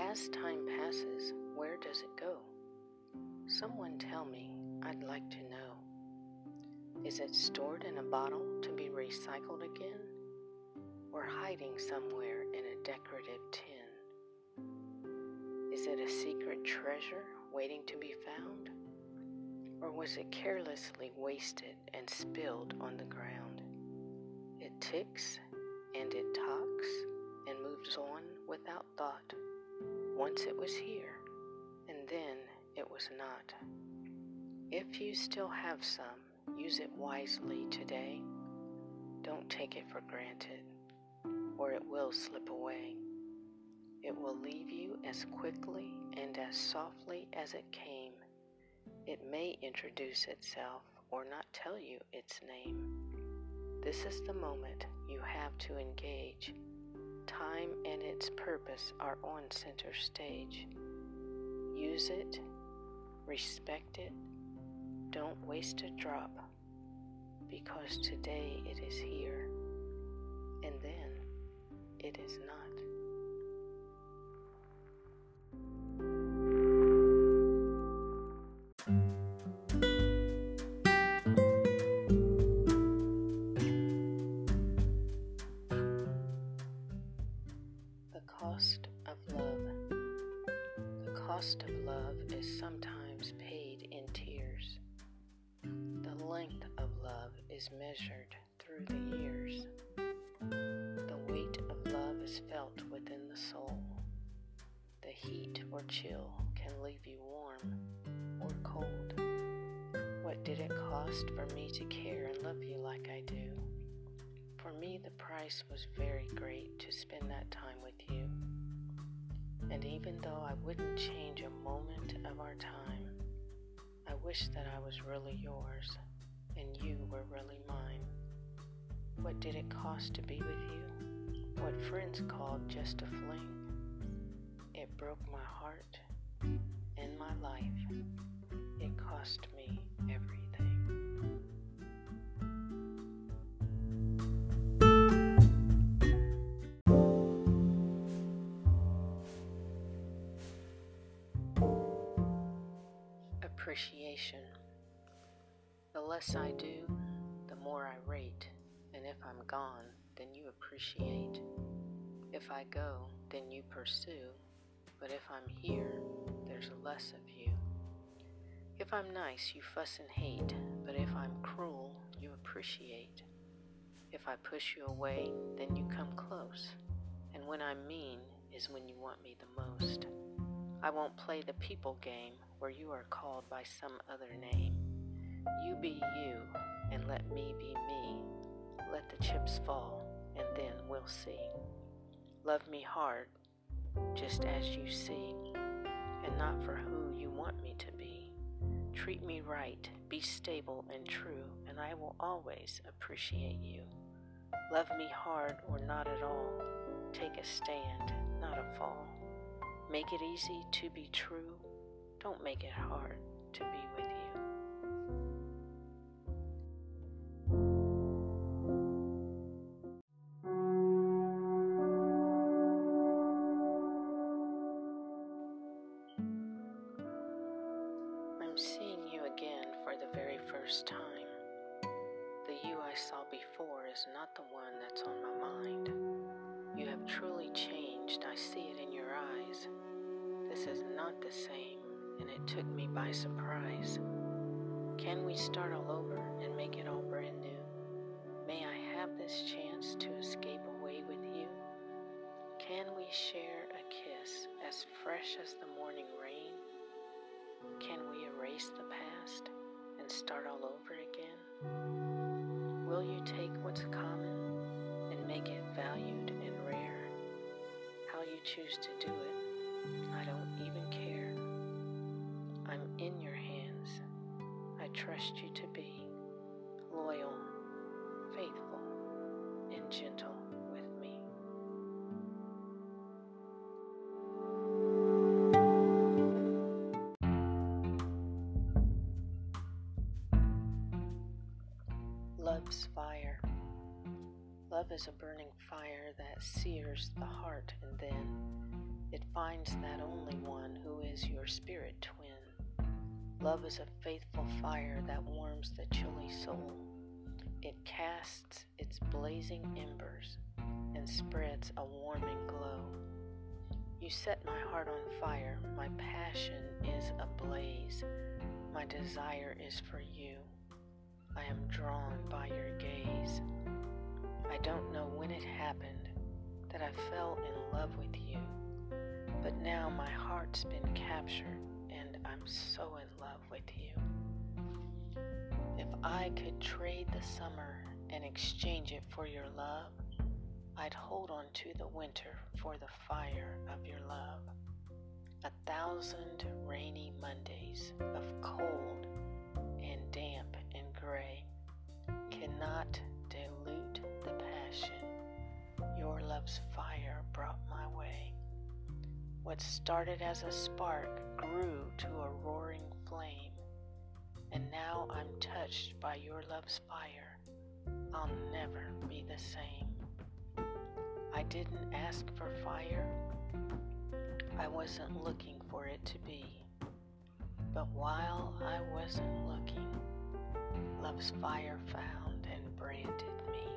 As time passes, where does it go? Someone tell me, I'd like to know. Is it stored in a bottle to be recycled again? Or hiding somewhere in a decorative tin? Is it a secret treasure waiting to be found? Or was it carelessly wasted and spilled on the ground? It ticks and it talks and moves on without thought. Once it was here, and then it was not. If you still have some, use it wisely today. Don't take it for granted, or it will slip away. It will leave you as quickly and as softly as it came. It may introduce itself or not tell you its name. This is the moment you have to engage. Time and its purpose are on center stage. Use it, respect it, don't waste a drop, because today it is here, and then it is not. The cost of love. The cost of love is sometimes paid in tears. The length of love is measured through the years. The weight of love is felt within the soul. The heat or chill can leave you warm or cold. What did it cost for me to care and love you like I do? For me, the price was very great to spend that time with you. And even though I wouldn't change a moment of our time, I wish that I was really yours and you were really mine. What did it cost to be with you? What friends called just a fling. It broke my heart and my life. It cost me everything. Appreciation. The less I do, the more I rate, and if I'm gone, then you appreciate. If I go, then you pursue, but if I'm here, there's less of you. If I'm nice, you fuss and hate, but if I'm cruel, you appreciate. If I push you away, then you come close, and when I'm mean is when you want me the most. I won't play the people game where you are called by some other name. You be you, and let me be me. Let the chips fall, and then we'll see. Love me hard, just as you see, and not for who you want me to be. Treat me right, be stable and true, and I will always appreciate you. Love me hard or not at all. Take a stand, not a fall. Make it easy to be true. Don't make it hard to be with you. I'm seeing you again for the very first time. The you I saw before is not the one that's on my mind. You have truly changed, I see it in your eyes. This is not the same, and it took me by surprise. Can we start all over and make it all brand new? May I have this chance to escape away with you? Can we share a kiss as fresh as the morning rain? Can we erase the past and start all over again? Will you take what's common and make it valued and rare? How you choose to do it, I don't even care. I'm in your hands. I trust you to be loyal, faithful, and gentle with me. Love's fire. Love is a burning fire that sears the heart, and then It finds that only one who is your spirit twin. Love is a faithful fire that warms the chilly soul. It casts its blazing embers and spreads a warming glow. You set my heart on fire, my passion is ablaze. My desire is for you. I am drawn by your gaze. I don't know when it happened that I fell in love with you, but now my heart's been captured and I'm so in love with you. If I could trade the summer and exchange it for your love, I'd hold on to the winter for the fire of your love. 1,000 rainy Mondays of cold and damp and gray cannot dilute the passion your love's fire brought my way. What started as a spark grew to a roaring flame, and now I'm touched by your love's fire. I'll never be the same. I didn't ask for fire. I wasn't looking for it to be. But while I wasn't looking, love's fire found and branded me.